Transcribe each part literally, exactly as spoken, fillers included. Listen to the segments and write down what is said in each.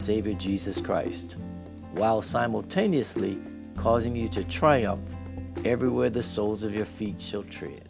Savior Jesus Christ, while simultaneously causing you to triumph everywhere the soles of your feet shall tread.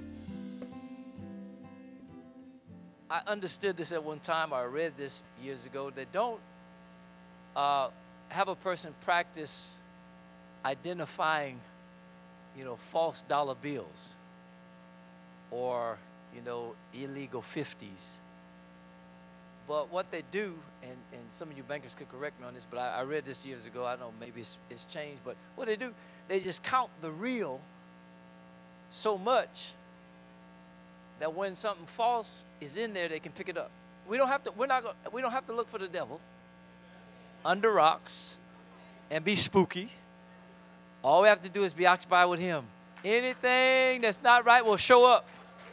I understood this at one time, or I read this years ago, that don't uh, have a person practice identifying, you know, false dollar bills or, you know, illegal fifties. But what they do, and, and some of you bankers could correct me on this, but I, I read this years ago. I don't know, maybe it's, it's changed. But what they do, they just count the real so much that when something false is in there, they can pick it up. We don't have to, we're not, we don't have to look for the devil under rocks and be spooky. All we have to do is be occupied with him. Anything that's not right will show up.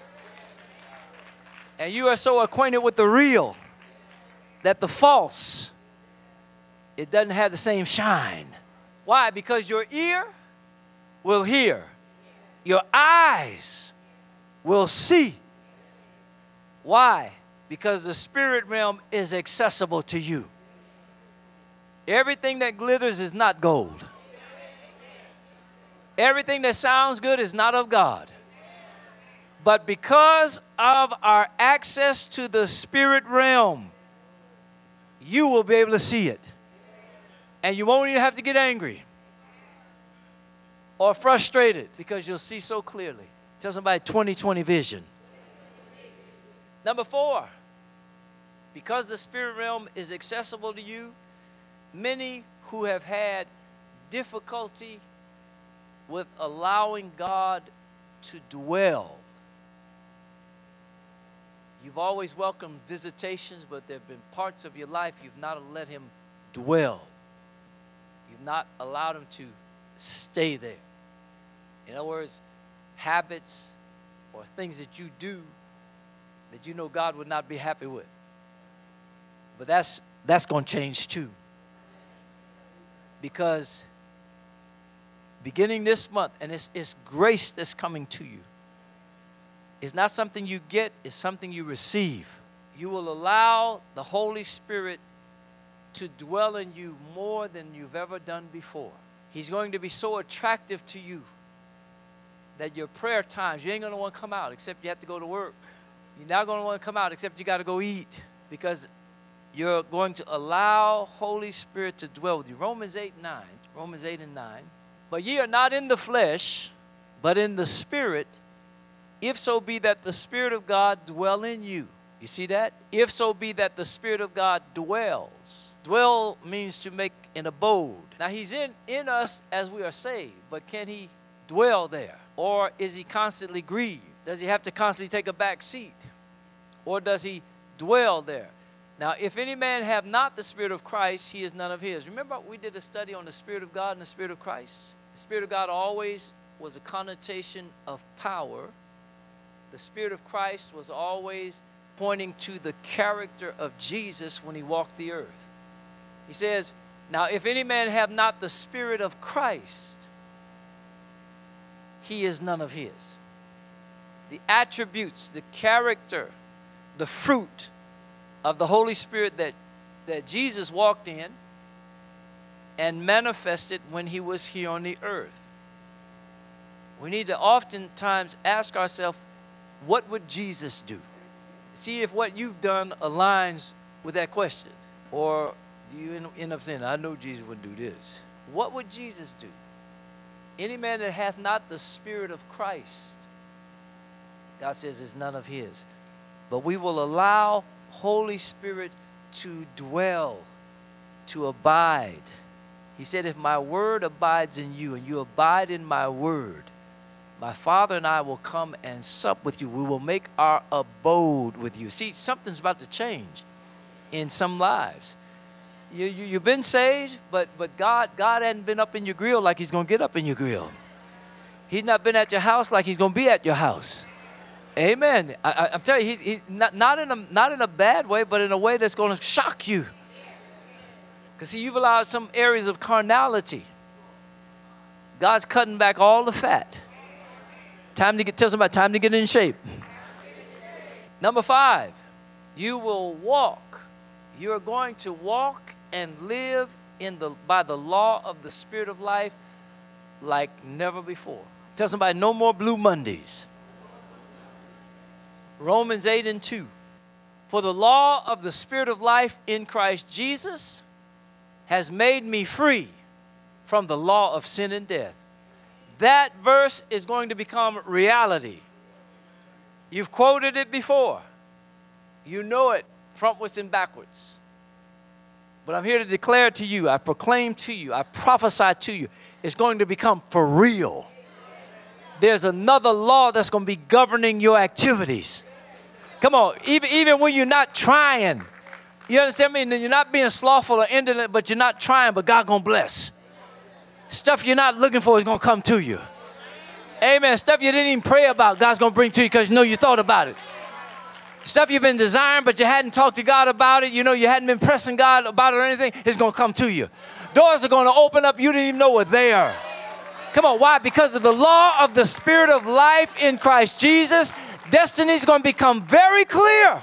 And you are so acquainted with the real that the false, it doesn't have the same shine. Why? Because your ear will hear. Your eyes will see. Why? Because the spirit realm is accessible to you. Everything that glitters is not gold. Everything that sounds good is not of God. But because of our access to the spirit realm, you will be able to see it. And you won't even have to get angry or frustrated because you'll see so clearly. Tell somebody twenty twenty vision. Number four, because the spirit realm is accessible to you, many who have had difficulty with allowing God to dwell. You've always welcomed visitations, but there have been parts of your life you've not let him dwell. You've not allowed him to stay there. In other words, habits or things that you do that you know God would not be happy with. But that's, that's going to change too. Because beginning this month, and it's, it's grace that's coming to you. It's not something you get, it's something you receive. You will allow the Holy Spirit to dwell in you more than you've ever done before. He's going to be so attractive to you that your prayer times, you ain't going to want to come out except you have to go to work. You're not going to want to come out except you got to go eat, because you're going to allow Holy Spirit to dwell with you. Romans eight and nine. Romans eight and nine. But ye are not in the flesh, but in the Spirit, if so be that the Spirit of God dwell in you. You see that? If so be that the Spirit of God dwells. Dwell means to make an abode. Now, he's in, in us as we are saved, but can he dwell there? Or is he constantly grieved? Does he have to constantly take a back seat? Or does he dwell there? Now, if any man have not the Spirit of Christ, he is none of his. Remember we did a study on the Spirit of God and the Spirit of Christ? The Spirit of God always was a connotation of power. The Spirit of Christ was always pointing to the character of Jesus when he walked the earth. He says, now if any man have not the Spirit of Christ, he is none of his. The attributes, the character, the fruit of the Holy Spirit that, that Jesus walked in and manifested when he was here on the earth. We need to oftentimes ask ourselves, what would Jesus do? See if what you've done aligns with that question. Or do you end up saying, I know Jesus wouldn't do this. What would Jesus do? Any man that hath not the Spirit of Christ, God says, is none of his. But we will allow Holy Spirit to dwell, to abide. He said, if my word abides in you and you abide in my word, my Father and I will come and sup with you. We will make our abode with you. See, something's about to change in some lives. You, you, you've been saved, but, but God, God hadn't been up in your grill like he's going to get up in your grill. He's not been at your house like he's going to be at your house. Amen. I, I, I'm telling you, he's, he's not, not, in a, not in a bad way, but in a way that's going to shock you. Because see, you've allowed some areas of carnality. God's cutting back all the fat. Time to get, tell somebody, time to get in shape. Number five, you will walk. You're going to walk and live in the by the law of the Spirit of life like never before. Tell somebody, no more Blue Mondays. Romans eight and two. For the law of the Spirit of life in Christ Jesus has made me free from the law of sin and death. That verse is going to become reality. You've quoted it before. You know it frontwards and backwards. But I'm here to declare to you, I proclaim to you, I prophesy to you, it's going to become for real. There's another law that's going to be governing your activities. Come on, even, even when you're not trying, you understand me? You're not being slothful or indolent, but you're not trying, but God going to bless. Stuff you're not looking for is going to come to you. Amen. Stuff you didn't even pray about, God's going to bring to you because you know you thought about it. Stuff you've been desiring, but you hadn't talked to God about it. You know you hadn't been pressing God about it or anything. It's going to come to you. Doors are going to open up you didn't even know were there. Come on, why? Because of the law of the Spirit of life in Christ Jesus, destiny is going to become very clear.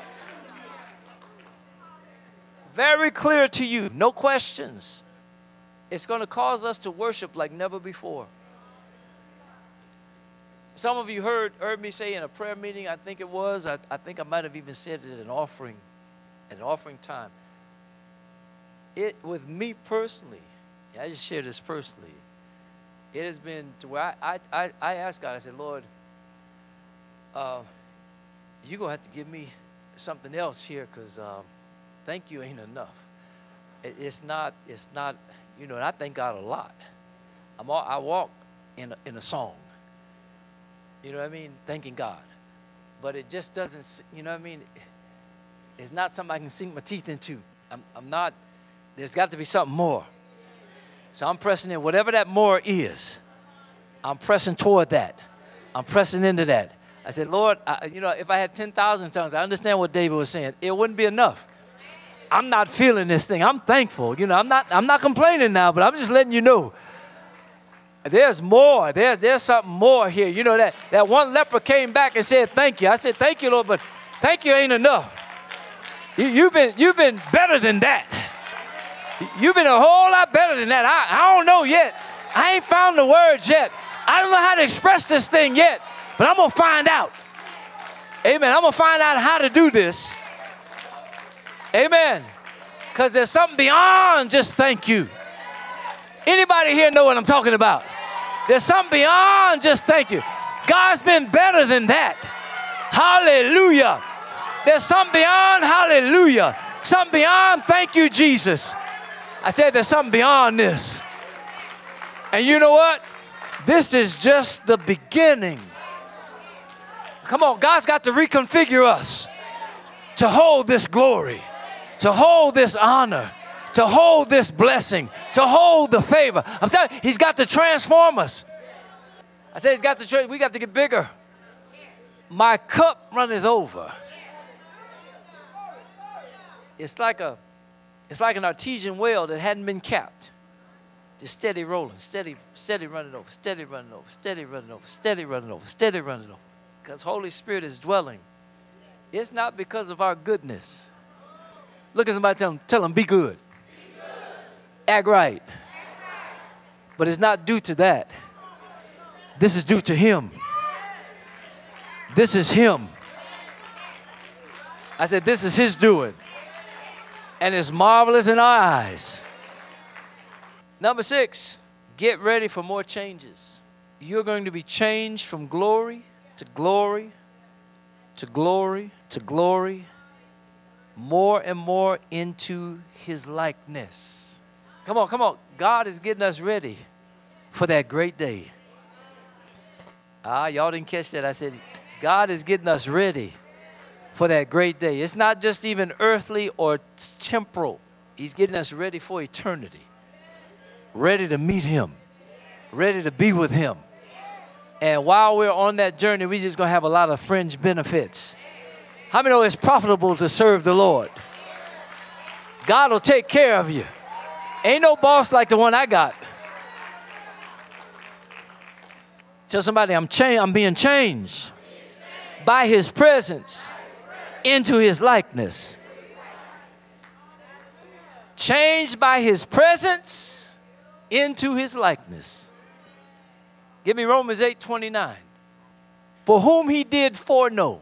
Very clear to you. No questions. It's going to cause us to worship like never before. Some of you heard, heard me say in a prayer meeting, I think it was, I, I think I might have even said it at an offering, at an offering time. It, with me personally, I just share this personally, it has been to where I, I, I asked God, I said, Lord, uh, you're going to have to give me something else here because um, thank you ain't enough. It, it's not, it's not, you know, and I thank God a lot. I'm all, I walk in a, in a song. You know what I mean? Thanking God. But it just doesn't, you know what I mean? It's not something I can sink my teeth into. I'm, I'm not, there's got to be something more. So I'm pressing in. Whatever that more is, I'm pressing toward that. I'm pressing into that. I said, Lord, I, you know, if I had ten thousand tongues, I understand what David was saying. It wouldn't be enough. I'm not feeling this thing. I'm thankful. You know, I'm not, I'm not complaining now, but I'm just letting you know. There's more. There's, there's something more here. You know, that, that one leper came back and said, thank you. I said, thank you, Lord, but thank you ain't enough. You, you've been, you've been better than that. You've been a whole lot better than that. I, I don't know yet. I ain't found the words yet. I don't know how to express this thing yet, but I'm going to find out. Amen. I'm going to find out how to do this. Amen. Because there's something beyond just thank you. Anybody here know what I'm talking about? There's something beyond just thank you. God's been better than that. Hallelujah. There's something beyond hallelujah. Something beyond thank you, Jesus. I said there's something beyond this. And you know what? This is just the beginning. Come on, God's got to reconfigure us to hold this glory, to hold this honor, to hold this blessing, to hold the favor. I'm telling you, he's got to transform us. I said he's got to change. We got to get bigger. My cup runneth over. It's like a, it's like an artesian well that hadn't been capped. Just steady rolling, steady, steady running over, steady running over, steady running over, steady running over, steady running over. Because Holy Spirit is dwelling. It's not because of our goodness. Look at somebody, tell them, tell them, be good. Act right. But it's not due to that. This is due to him. This is him. I said, this is his doing. And it's marvelous in our eyes. Number six, get ready for more changes. You're going to be changed from glory to glory to glory to glory, more and more into his likeness. Come on, come on. God is getting us ready for that great day. Ah, y'all didn't catch that. I said, God is getting us ready for that great day. It's not just even earthly or temporal. He's getting us ready for eternity. Ready to meet him. Ready to be with him. And while we're on that journey, we're just going to have a lot of fringe benefits. How many know it's profitable to serve the Lord? God will take care of you. Ain't no boss like the one I got. Tell somebody, I'm changed. I'm being changed by his presence into his likeness. changed by his presence into his likeness. Give me Romans eight twenty-nine. For whom he did foreknow,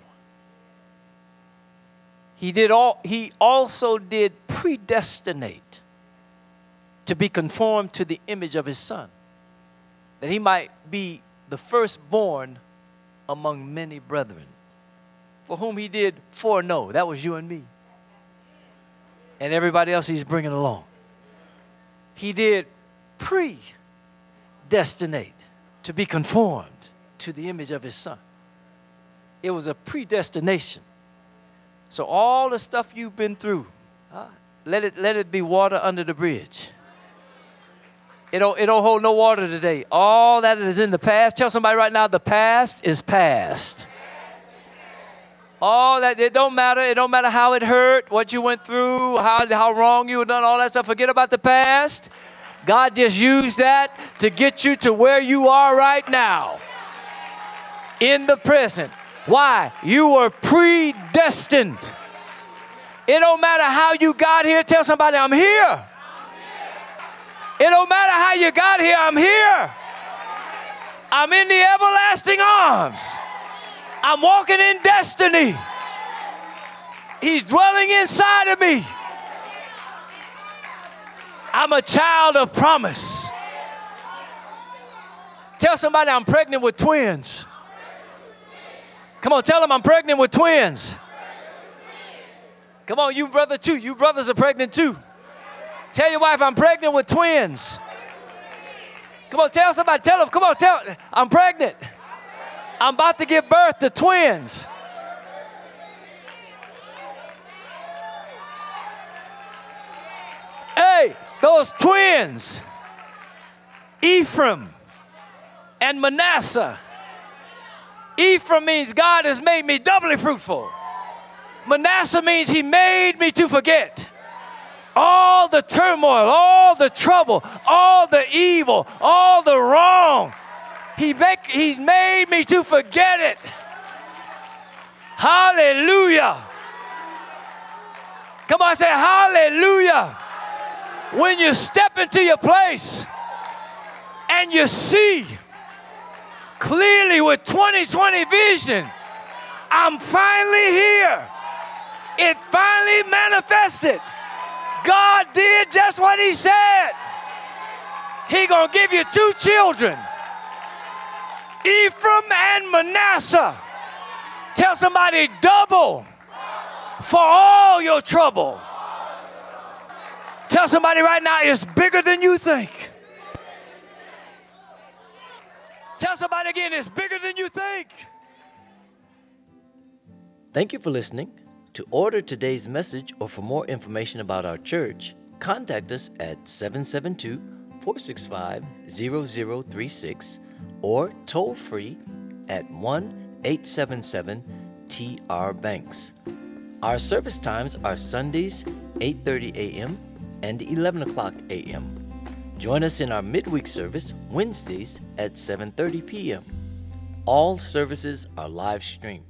he did all he also did predestinate to be conformed to the image of his Son, that he might be the firstborn among many brethren. For whom he did foreknow, that was you and me, and everybody else he's bringing along. He did predestinate to be conformed to the image of his Son. It was a predestination. So all the stuff you've been through, uh, let it let it be water under the bridge. It don't, it don't hold no water today. All that is in the past. Tell somebody right now, the past is past. All that, it don't matter. It don't matter how it hurt, what you went through, how, how wrong you were done, all that stuff. Forget about the past. God just used that to get you to where you are right now, in the present. Why? You were predestined. It don't matter how you got here. Tell somebody, I'm here. It don't matter how you got here. I'm here. I'm in the everlasting arms. I'm walking in destiny. He's dwelling inside of me. I'm a child of promise. Tell somebody I'm pregnant with twins. Come on, tell them I'm pregnant with twins. Come on, you brother too. You brothers are pregnant too. Tell your wife I'm pregnant with twins. Come on, tell somebody. Tell them. Come on, tell. I'm pregnant. I'm about to give birth to twins. Hey, those twins, Ephraim and Manasseh. Ephraim means God has made me doubly fruitful. Manasseh means he made me to forget all the turmoil, all the trouble, all the evil, all the wrong. He make, he's made me to forget it. Hallelujah. Come on, say hallelujah. When you step into your place and you see clearly with twenty twenty vision, I'm finally here. It finally manifested. God did just what he said. He gonna give you two children, Ephraim and Manasseh. Tell somebody double for all your trouble. Tell somebody right now, it's bigger than you think. Tell somebody again, it's bigger than you think. Thank you for listening. To order today's message or for more information about our church, contact us at seven seven two, four six five, zero zero three six or toll free at one eight seven seven T R Banks. Our service times are Sundays, eight thirty a.m. and eleven o'clock a.m. Join us in our midweek service Wednesdays at seven thirty p.m. All services are live streamed.